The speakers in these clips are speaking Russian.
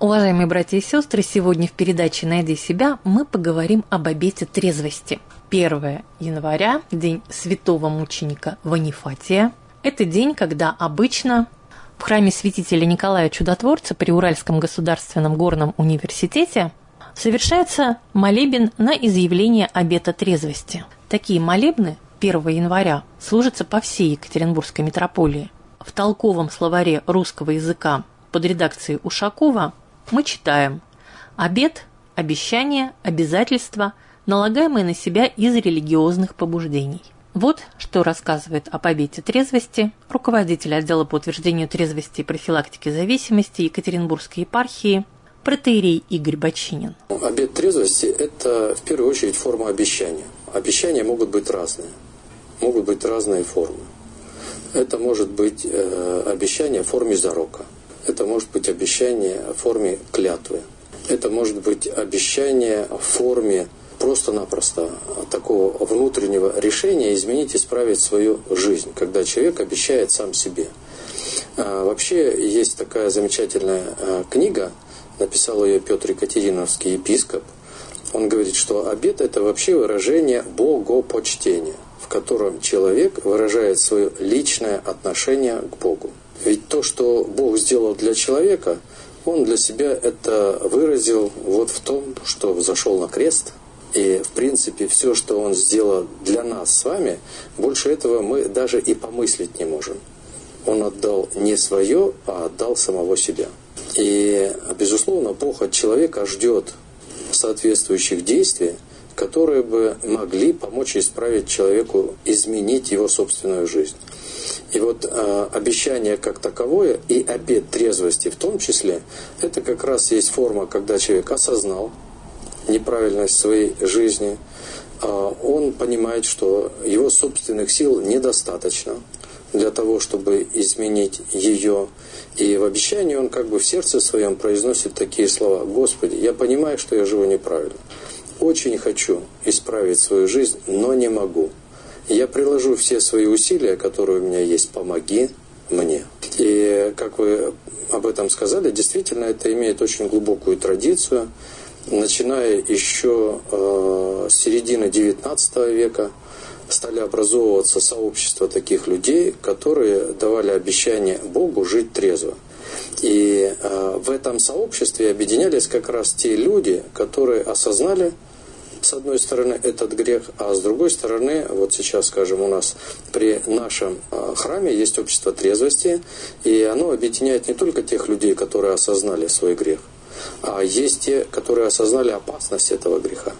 Уважаемые братья и сестры, сегодня в передаче «Найди себя» мы поговорим об обете трезвости. 1 января, день святого мученика Ванифатия. Это день, когда обычно в храме святителя Николая Чудотворца при Уральском государственном горном университете совершается молебен на изъявление обета трезвости. Такие молебны 1 января служатся по всей Екатеринбургской митрополии. В толковом словаре русского языка под редакцией Ушакова мы читаем: обет, обещание, обязательство, налагаемые на себя из религиозных побуждений. Вот что рассказывает об обете трезвости руководитель отдела по утверждению трезвости и профилактике зависимости Екатеринбургской епархии протоиерей Игорь Бочинин. Обет трезвости – это в первую очередь форма обещания. Обещания могут быть разные формы. Это может быть обещание в форме зарока. Это может быть обещание в форме клятвы. Это может быть обещание в форме просто-напросто такого внутреннего решения изменить, исправить свою жизнь, когда человек обещает сам себе. Вообще есть такая замечательная книга, написал ее Петр Екатериновский, епископ. Он говорит, что обет – это вообще выражение богопочтения, в котором человек выражает свое личное отношение к Богу. Ведь то, что Бог сделал для человека, Он для себя это выразил вот в том, что взошел на крест. И, в принципе, все, что Он сделал для нас с вами, больше этого мы даже и помыслить не можем. Он отдал не свое, а отдал самого себя. И, безусловно, Бог от человека ждет соответствующих действий, которые бы могли помочь исправить человеку, изменить его собственную жизнь. И вот обещание как таковое и обет трезвости в том числе, это как раз есть форма, когда человек осознал неправильность своей жизни, он понимает, что его собственных сил недостаточно для того, чтобы изменить ее. И в обещании он как бы в сердце своем произносит такие слова: «Господи, я понимаю, что я живу неправильно. Очень хочу исправить свою жизнь, но не могу. Я приложу все свои усилия, которые у меня есть, помоги мне». И, как вы об этом сказали, действительно это имеет очень глубокую традицию. Начиная еще с середины XIX века стали образовываться сообщества таких людей, которые давали обещание Богу жить трезво. И в этом сообществе объединялись как раз те люди, которые осознали, с одной стороны, этот грех, а с другой стороны, вот сейчас, скажем, у нас при нашем храме есть общество трезвости, и оно объединяет не только тех людей, которые осознали свой грех, а есть те, которые осознали опасность этого греха.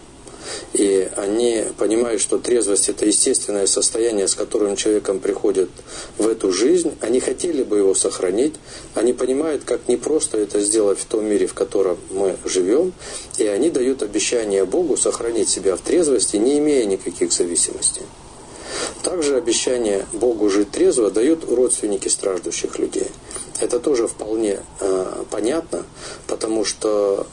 И они понимают, что трезвость – это естественное состояние, с которым человеком приходит в эту жизнь. Они хотели бы его сохранить. Они понимают, как непросто это сделать в том мире, в котором мы живем. И они дают обещание Богу сохранить себя в трезвости, не имея никаких зависимостей. Также обещание Богу жить трезво дают родственники страждущих людей. Это тоже вполне понятно, потому что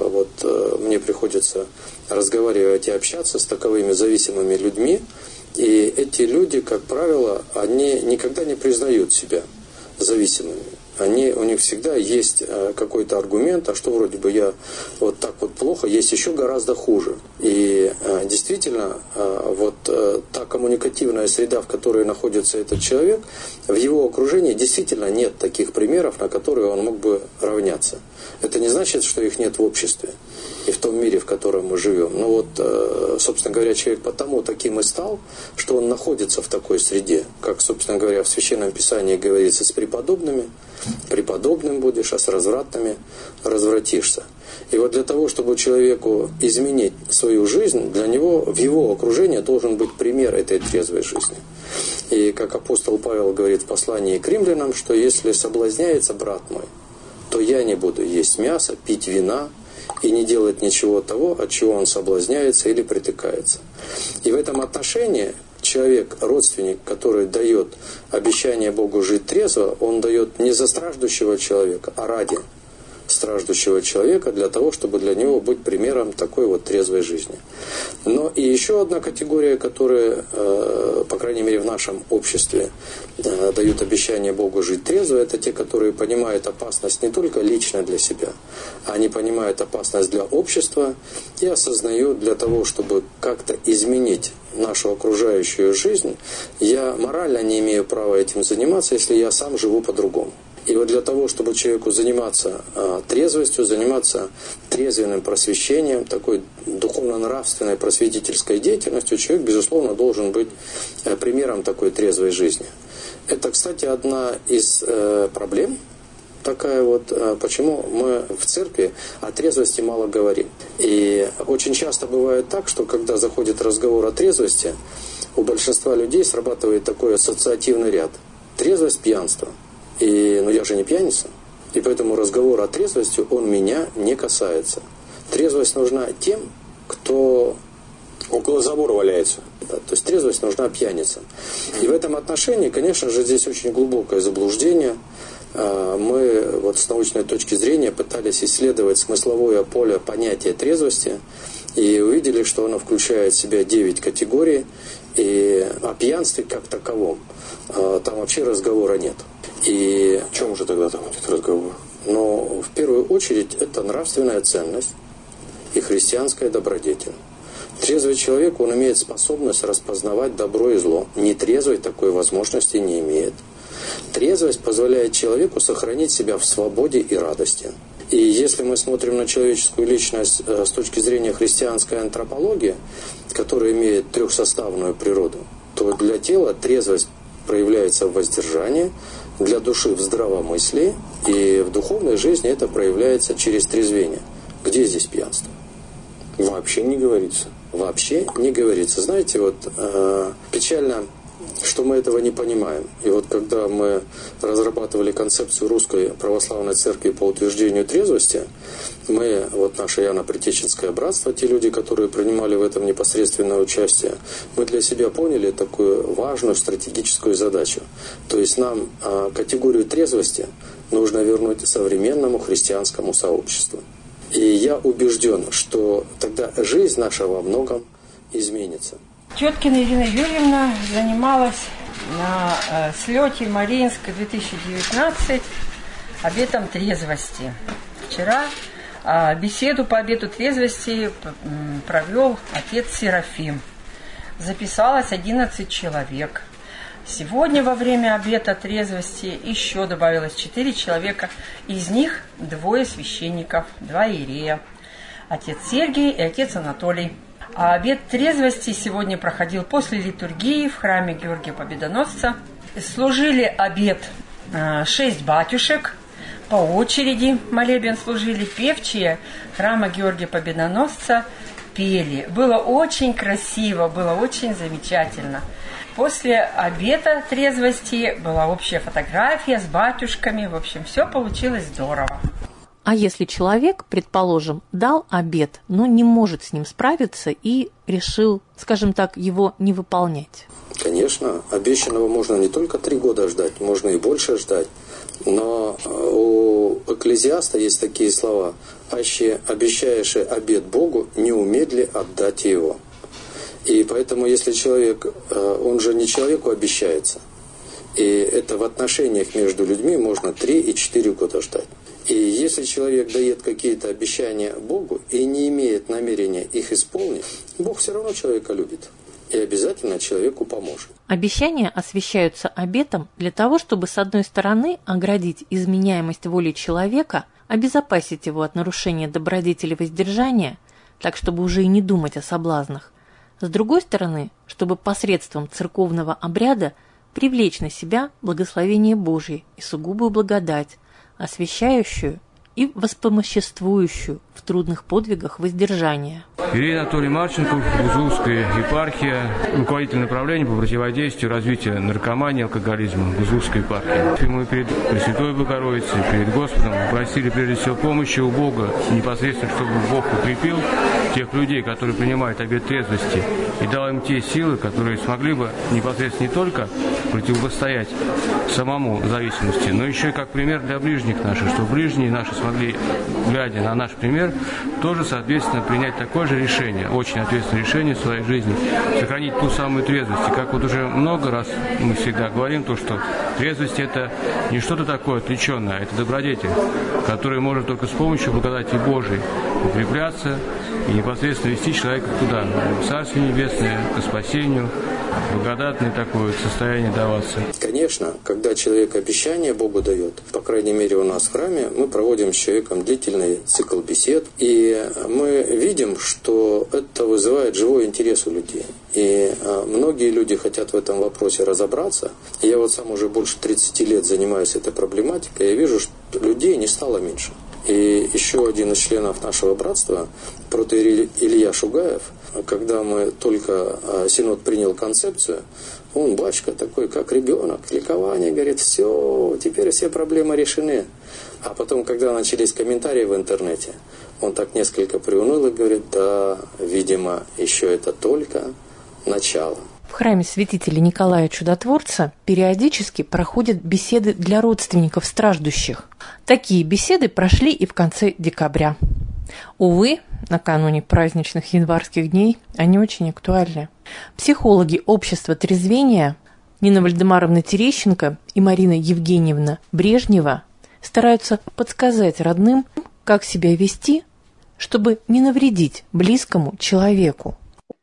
мне приходится разговаривать и общаться с таковыми зависимыми людьми, и эти люди, как правило, они никогда не признают себя зависимыми. У них всегда есть какой-то аргумент, а что вроде бы я вот так вот плохо, есть еще гораздо хуже. И действительно, та коммуникативная среда, в которой находится этот человек, в его окружении действительно нет таких примеров, на которые он мог бы равняться. Это не значит, что их нет в обществе и в том мире, в котором мы живем. Но собственно говоря, человек потому таким и стал, что он находится в такой среде, как, собственно говоря, в Священном Писании говорится, с преподобными преподобным будешь, а с развратными развратишься. И вот для того, чтобы человеку изменить свою жизнь, для него в его окружении должен быть пример этой трезвой жизни. И как апостол Павел говорит в послании к римлянам, что если соблазняется брат мой, то я не буду есть мясо, пить вина и не делать ничего того, от чего он соблазняется или притыкается. И в этом отношении человек, родственник, который дает обещание Богу жить трезво, он дает не за страждущего человека, а ради страждущего человека для того, чтобы для него быть примером такой вот трезвой жизни. Но и еще одна категория, которая, по крайней мере в нашем обществе, дают обещание Богу жить трезво, это те, которые понимают опасность не только лично для себя, а они понимают опасность для общества и осознают, для того, чтобы как-то изменить нашу окружающую жизнь, я морально не имею права этим заниматься, если я сам живу по-другому. И вот для того, чтобы человеку заниматься трезвостью, заниматься трезвенным просвещением, такой духовно-нравственной просветительской деятельностью, человек, безусловно, должен быть примером такой трезвой жизни. Это, кстати, одна из проблем, такая вот, почему мы в церкви о трезвости мало говорим. И очень часто бывает так, что когда заходит разговор о трезвости, у большинства людей срабатывает такой ассоциативный ряд. Трезвость, пьянство. И, я же не пьяница. И поэтому разговор о трезвости, он меня не касается. Трезвость нужна тем, кто около забора валяется. Да, то есть трезвость нужна пьяницам. И в этом отношении, конечно же, здесь очень глубокое заблуждение. Мы вот с научной точки зрения пытались исследовать смысловое поле понятия трезвости и увидели, что оно включает в себя 9 категорий, и о пьянстве как таковом там вообще разговора нет. И о чем же тогда там идет разговор? Но в первую очередь это нравственная ценность и христианская добродетель. Трезвый человек, он имеет способность распознавать добро и зло. Нетрезвый такой возможности не имеет. Трезвость позволяет человеку сохранить себя в свободе и радости. И если мы смотрим на человеческую личность с точки зрения христианской антропологии, которая имеет трехсоставную природу, то для тела трезвость проявляется в воздержании, для души в здравомыслии, и в духовной жизни это проявляется через трезвение. Где здесь пьянство? Вообще не говорится. Вообще не говорится. Знаете, вот печально, что мы этого не понимаем. И вот когда мы разрабатывали концепцию Русской Православной Церкви по утверждению трезвости, мы, вот наше Иоанно-Притеченское братство, те люди, которые принимали в этом непосредственное участие, мы для себя поняли такую важную стратегическую задачу. То есть нам категорию трезвости нужно вернуть современному христианскому сообществу. И я убежден, что тогда жизнь наша во многом изменится. Теткина Ирина Юрьевна занималась на слете Мариинска 2019 обетом трезвости. Вчера беседу по обету трезвости провел отец Серафим. Записалось 11 человек. Сегодня во время обета трезвости еще добавилось 4 человека. Из них 2 священников, 2 иерея. Отец Сергий и отец Анатолий. А обет трезвости сегодня проходил после литургии в храме Георгия Победоносца. Служили обет 6 батюшек. По очереди молебен служили певчие храма Георгия Победоносца. Пели. Было очень красиво, было очень замечательно. После обета трезвости была общая фотография с батюшками. В общем, все получилось здорово. А если человек, предположим, дал обет, но не может с ним справиться и решил, скажем так, его не выполнять? Конечно, обещанного можно не только 3 года ждать, можно и больше ждать. Но у Экклезиаста есть такие слова: «Аще обещаешь обет Богу, не умедли отдать его». И поэтому, если человек, он же не человеку обещается. И это в отношениях между людьми можно 3 и 4 года ждать. И если человек дает какие-то обещания Богу и не имеет намерения их исполнить, Бог все равно человека любит и обязательно человеку поможет. Обещания освящаются обетом для того, чтобы, с одной стороны, оградить изменяемость воли человека, обезопасить его от нарушения добродетели воздержания, так, чтобы уже и не думать о соблазнах. С другой стороны, чтобы посредством церковного обряда привлечь на себя благословение Божье и сугубую благодать, освящающую и воспомоществующую в трудных подвигах воздержания. Ирина Анатолий Марченков, Бузулукская епархия, руководитель направления по противодействию развитию наркомании и алкоголизма Бузулукской епархии. Мы перед Пресвятой Богородицей, перед Господом просили прежде всего помощи у Бога, непосредственно, чтобы Бог укрепил тех людей, которые принимают обет трезвости, и дал им те силы, которые смогли бы непосредственно не только противостоять самому зависимости, но еще и как пример для ближних наших, чтобы ближние наши смогли, глядя на наш пример, тоже, соответственно, принять такое же решение, очень ответственное решение в своей жизни, сохранить ту самую трезвость. И как вот уже много раз мы всегда говорим, то, что трезвость – это не что-то такое отвлеченное, а это добродетель, который может только с помощью благодати Божией укрепляться и непосредственно вести человека туда, в Царствие Небесное, к спасению, благодатное такое состояние даваться. Конечно, когда человек обещание Богу дает, по крайней мере у нас в храме, мы проводим с человеком длительный цикл бесед, и мы видим, что это вызывает живой интерес у людей. И многие люди хотят в этом вопросе разобраться. Я вот сам уже больше 30 лет занимаюсь этой проблематикой, и вижу, что людей не стало меньше. И еще один из членов нашего братства, протоиерей Илья Шугаев, когда мы только Синод принял концепцию, он, батюшка, такой, как ребенок, ликование, говорит, все, теперь все проблемы решены. А потом, когда начались комментарии в интернете, он так несколько приуныл и говорит, да, видимо, еще это только начало. В храме святителя Николая Чудотворца периодически проходят беседы для родственников страждущих. Такие беседы прошли и в конце декабря. Увы, накануне праздничных январских дней они очень актуальны. Психологи общества трезвения Нина Вальдемаровна Терещенко и Марина Евгеньевна Брежнева стараются подсказать родным, как себя вести, чтобы не навредить близкому человеку.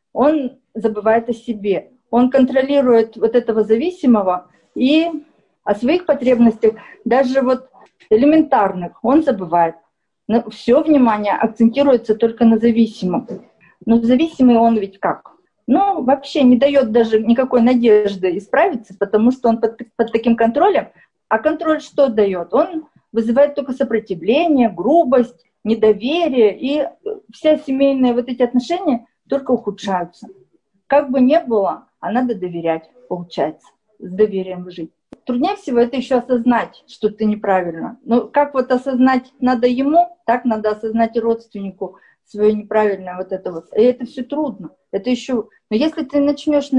Он забывает о себе. Он контролирует вот этого зависимого и о своих потребностях, даже вот элементарных, он забывает. Но все внимание акцентируется только на зависимом. Но зависимый он ведь как? Ну, вообще не дает даже никакой надежды исправиться, потому что он под таким контролем. А контроль что дает? Он вызывает только сопротивление, грубость, недоверие, и все семейные вот эти отношения только ухудшаются. Как бы ни было, а надо доверять, получается, с доверием жить. Труднее всего это еще осознать, что ты неправильно. Но как вот осознать надо ему, так надо осознать и родственнику свое неправильное вот это вот. И это все трудно. Это еще... Но если ты начнешь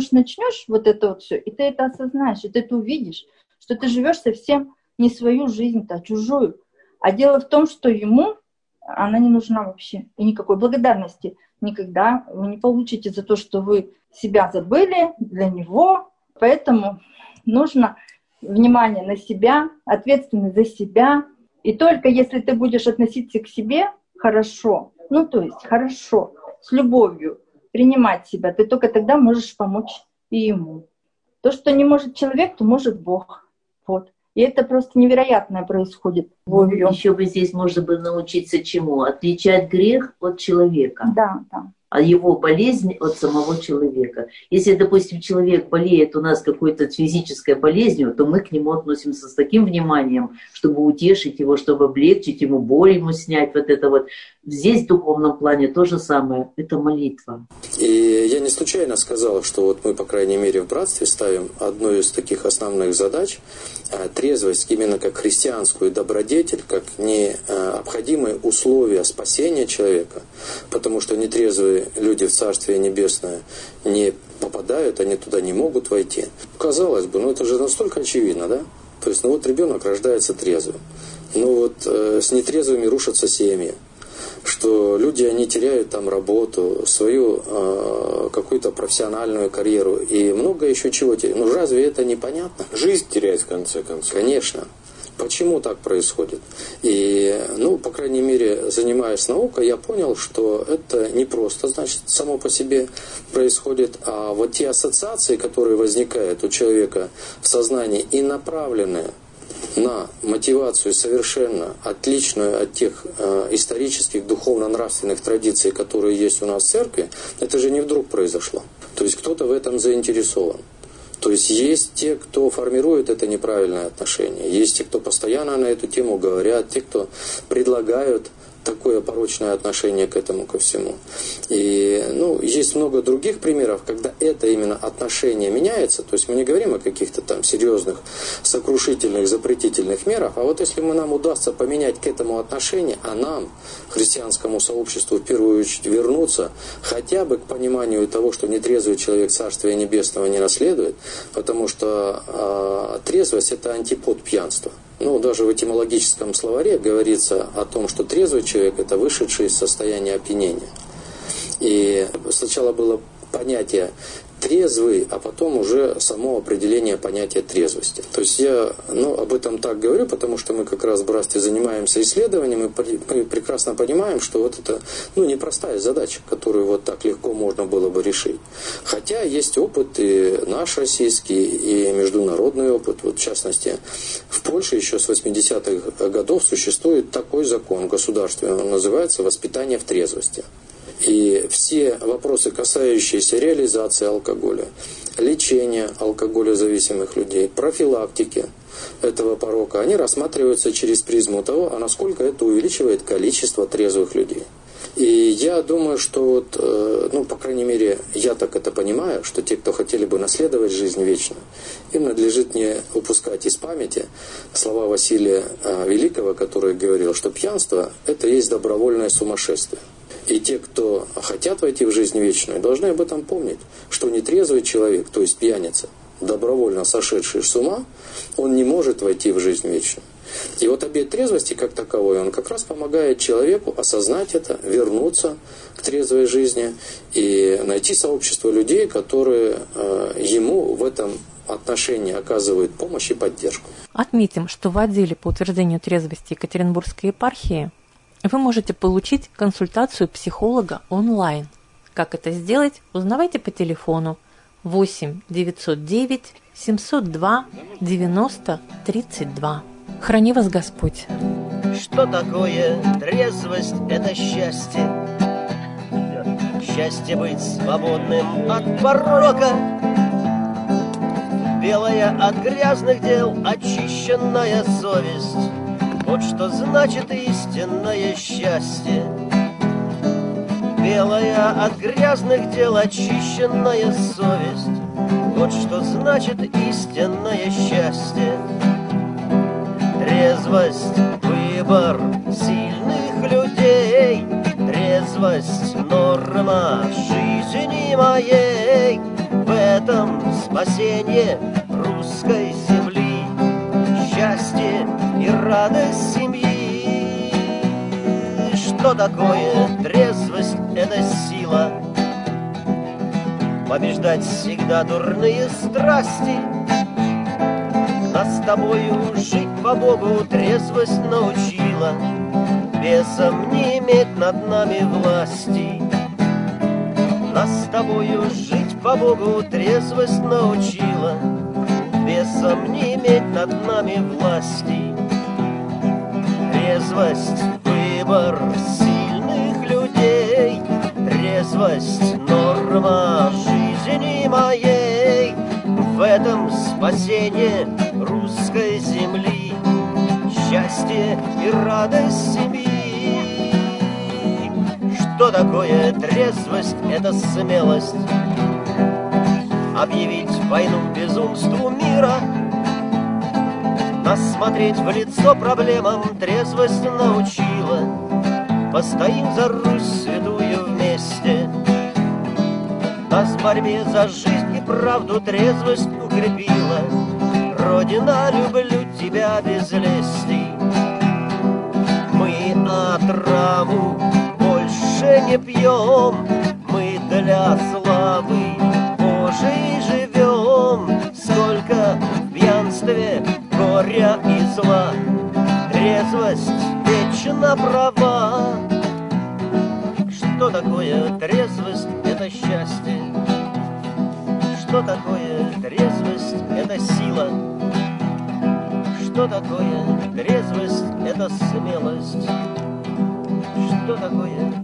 вот это вот все, и ты это осознаешь, и ты это увидишь, что ты живешь совсем не свою жизнь-то, а чужую. А дело в том, что ему она не нужна вообще. И никакой благодарности никогда вы не получите за то, что вы себя забыли для него. Поэтому нужно внимание на себя, ответственность за себя. И только если ты будешь относиться к себе хорошо, ну то есть хорошо, с любовью, принимать себя, ты только тогда можешь помочь и ему. То, что не может человек, то может Бог. Вот. И это просто невероятное происходит. Еще бы здесь можно бы научиться чему? Отличать грех от человека. Да, да. А его болезнь от самого человека. Если, допустим, человек болеет у нас какой-то физической болезнью, то мы к нему относимся с таким вниманием, чтобы утешить его, чтобы облегчить ему боль, ему снять вот это вот. Здесь в духовном плане то же самое. Это молитва. И я не случайно сказал, что вот мы, по крайней мере, в братстве ставим одну из таких основных задач – трезвость именно как христианскую добродетель, как необходимые условия спасения человека, потому что нетрезвые люди в Царствие Небесное не попадают, они туда не могут войти. Казалось бы, это же настолько очевидно, да? То есть, вот ребенок рождается трезвым, с нетрезвыми рушатся семьи, что люди, они теряют там работу, свою какую-то профессиональную карьеру и много еще чего теряют. Разве это непонятно? Жизнь теряет в конце концов. Конечно. Почему так происходит? И, по крайней мере, занимаясь наукой, я понял, что это не просто, само по себе происходит, а вот те ассоциации, которые возникают у человека в сознании и направленные на мотивацию совершенно отличную от тех исторических духовно-нравственных традиций, которые есть у нас в церкви, это же не вдруг произошло. То есть кто-то в этом заинтересован. То есть есть те, кто формирует это неправильное отношение, есть те, кто постоянно на эту тему говорят, те, кто предлагают такое порочное отношение к этому ко всему. И есть много других примеров, когда это именно отношение меняется. То есть мы не говорим о каких-то там серьезных, сокрушительных, запретительных мерах, а вот если нам удастся поменять к этому отношение, а нам, христианскому сообществу, в первую очередь вернуться хотя бы к пониманию того, что нетрезвый человек Царствия Небесного не наследует, потому что трезвость – это антипод пьянства. Даже в этимологическом словаре говорится о том, что трезвый человек – это вышедший из состояния опьянения. И сначала было понятие трезвый, а потом уже само определение понятия трезвости. То есть я об этом так говорю, потому что мы как раз в братстве занимаемся исследованием, и мы прекрасно понимаем, что вот это непростая задача, которую вот так легко можно было бы решить. Хотя есть опыт и наш российский, и международный опыт. Вот в частности, в Польше еще с 80-х годов существует такой закон государственный, он называется «Воспитание в трезвости». И все вопросы, касающиеся реализации алкоголя, лечения алкоголезависимых людей, профилактики этого порока, они рассматриваются через призму того, насколько это увеличивает количество трезвых людей. И я думаю, что по крайней мере, я так это понимаю, что те, кто хотели бы наследовать жизнь вечную, им надлежит не упускать из памяти слова Василия Великого, который говорил, что пьянство – это есть добровольное сумасшествие. И те, кто хотят войти в жизнь вечную, должны об этом помнить, что нетрезвый человек, то есть пьяница, добровольно сошедший с ума, он не может войти в жизнь вечную. И вот обет трезвости как таковой, он как раз помогает человеку осознать это, вернуться к трезвой жизни и найти сообщество людей, которые ему в этом отношении оказывают помощь и поддержку. Отметим, что в отделе по утверждению трезвости Екатеринбургской епархии вы можете получить консультацию психолога онлайн. Как это сделать, узнавайте по телефону 8 909 702 90 32. Храни вас Господь. Что такое трезвость? Это счастье. Счастье быть свободным от порока, белая от грязных дел, очищенная совесть. Вот что значит истинное счастье. Белая от грязных дел, очищенная совесть. Вот что значит истинное счастье. Трезвость – выбор сильных людей. Трезвость – норма жизни моей. В этом спасение русской земли. Счастье и радость семьи. Что такое трезвость? Это сила. Побеждать всегда дурные страсти. Нас с тобою жить по Богу трезвость научила. Бесом не иметь над нами власти. Нас с тобою жить по Богу трезвость научила. Бесом не иметь над нами власти. Трезвость – выбор сильных людей. Трезвость – норма жизни моей. В этом спасение русской земли. Счастье и радость семьи. Что такое трезвость? Это смелость. Объявить войну безумству мира. Нас смотреть в лицо проблемам трезвость научила. Постоим за Русь святую вместе. Нас в борьбе за жизнь и правду трезвость укрепила. Родина, люблю тебя без лести. Мы отраву больше не пьем. Мы для славы Божией живем. Сколько в пьянстве горя и зла. Трезвость вечно права. Что такое трезвость? Это счастье. Что такое трезвость? Это сила. Что такое трезвость? Это смелость. Что такое